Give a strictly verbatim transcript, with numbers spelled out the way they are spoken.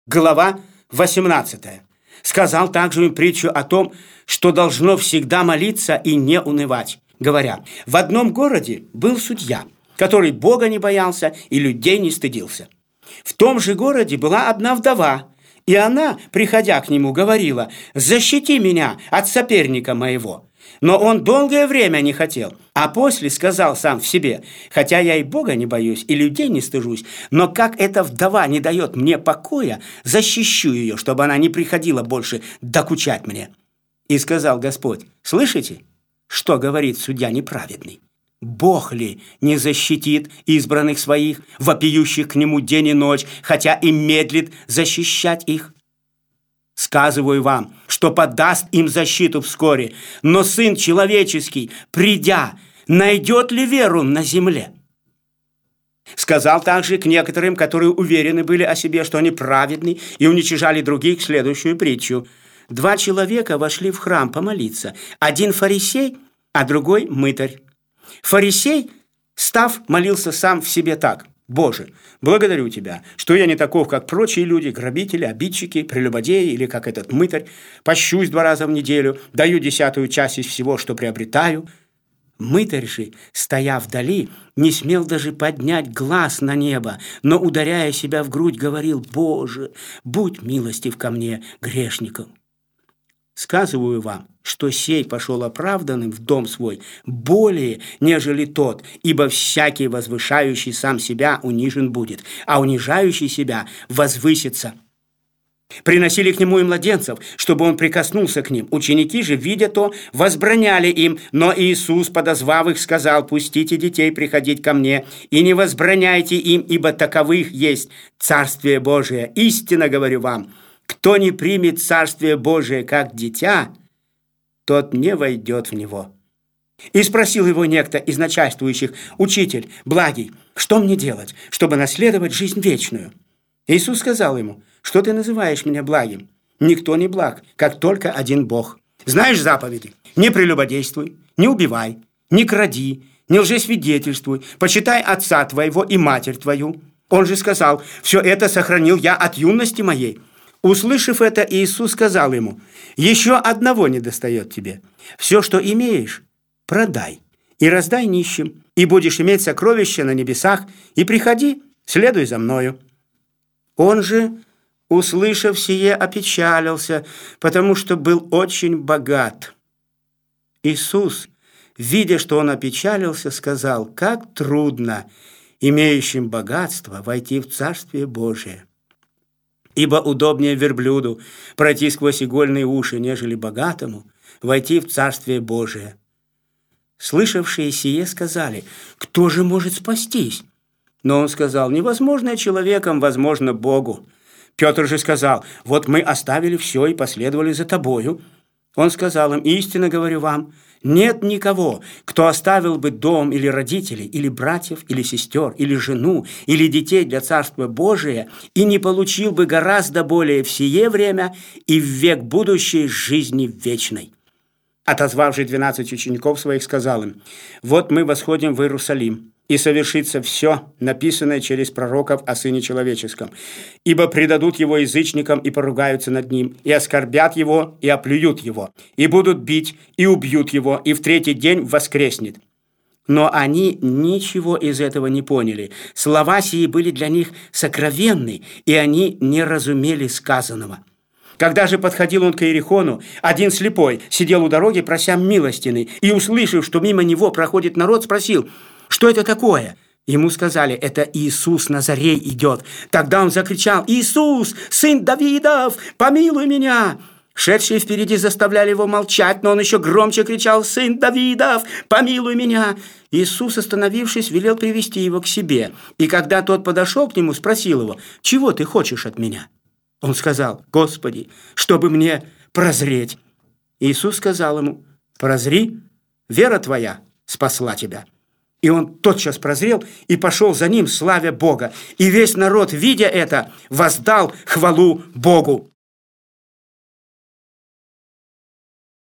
Глава восемнадцатая. Сказал также им притчу о том, что должно всегда молиться и не унывать, говоря: в одном городе был судья, который Бога не боялся и людей не стыдился. В том же городе была одна вдова, и она, приходя к нему, говорила: «Защити меня от соперника моего». Но он долгое время не хотел, а после сказал сам в себе: «Хотя я и Бога не боюсь, и людей не стыжусь, но как эта вдова не дает мне покоя, защищу ее, чтобы она не приходила больше докучать мне». И сказал Господь: «Слышите, что говорит судья неправедный? Бог ли не защитит избранных своих, вопиющих к нему день и ночь, хотя и медлит защищать их? Сказываю вам, что подаст им защиту вскоре, но Сын Человеческий, придя, найдет ли веру на земле?» Сказал также к некоторым, которые уверены были о себе, что они праведны, и уничижали других, следующую притчу. Два человека вошли в храм помолиться, один фарисей, а другой мытарь. Фарисей, став, молился сам в себе так: «Боже, благодарю Тебя, что я не таков, как прочие люди, грабители, обидчики, прелюбодеи или как этот мытарь, пощусь два раза в неделю, даю десятую часть из всего, что приобретаю». Мытарь же, стоя вдали, не смел даже поднять глаз на небо, но, ударяя себя в грудь, говорил: «Боже, будь милостив ко мне, грешникам». Сказываю вам, что сей пошел оправданным в дом свой более, нежели тот, ибо всякий возвышающий сам себя унижен будет, а унижающий себя возвысится. Приносили к нему и младенцев, чтобы он прикоснулся к ним. Ученики же, видя то, возбраняли им, но Иисус, подозвав их, сказал: «Пустите детей приходить ко мне, и не возбраняйте им, ибо таковых есть Царствие Божие. Истинно говорю вам, кто не примет Царствие Божие как дитя, тот не войдет в него». И спросил его некто из начальствующих: «Учитель благий, что мне делать, чтобы наследовать жизнь вечную?» Иисус сказал ему: «Что ты называешь меня благим? Никто не благ, как только один Бог. Знаешь заповеди: не прелюбодействуй, не убивай, не кради, не лжесвидетельствуй, почитай отца твоего и матерь твою». Он же сказал: «Все это сохранил я от юности моей». Услышав это, Иисус сказал ему: «Еще одного недостает тебе. Все, что имеешь, продай и раздай нищим, и будешь иметь сокровища на небесах, и приходи, следуй за мною». Он же, услышав сие, опечалился, потому что был очень богат. Иисус, видя, что он опечалился, сказал: «Как трудно имеющим богатство войти в Царствие Божие! Ибо удобнее верблюду пройти сквозь игольные уши, нежели богатому войти в Царствие Божие». Слышавшие сие сказали: «Кто же может спастись?» Но он сказал: «Невозможное человеком возможно Богу». Петр же сказал: «Вот мы оставили все и последовали за тобою». Он сказал им: «Истинно говорю вам, нет никого, кто оставил бы дом или родителей, или братьев, или сестер, или жену, или детей для Царства Божия, и не получил бы гораздо более в сие время и в век будущий жизни вечной». Отозвав же двенадцать учеников своих, сказал им: «Вот мы восходим в Иерусалим, и совершится все, написанное через пророков о Сыне Человеческом. Ибо предадут его язычникам и поругаются над ним, и оскорбят его, и оплюют его, и будут бить, и убьют его, и в третий день воскреснет». Но они ничего из этого не поняли. Слова сии были для них сокровенны, и они не разумели сказанного. Когда же подходил он к Иерихону, один слепой сидел у дороги, прося милостины, и, услышав, что мимо него проходит народ, спросил: «Что это такое?» Ему сказали: «Это Иисус Назарей идет». Тогда он закричал: «Иисус, сын Давидов, помилуй меня!» Шедшие впереди заставляли его молчать, но он еще громче кричал: «Сын Давидов, помилуй меня!» Иисус, остановившись, велел привести его к себе. И когда тот подошел к нему, спросил его: «Чего ты хочешь от меня?» Он сказал: «Господи, чтобы мне прозреть». Иисус сказал ему: «Прозри, вера твоя спасла тебя». И он тотчас прозрел и пошел за ним, славя Бога. И весь народ, видя это, воздал хвалу Богу.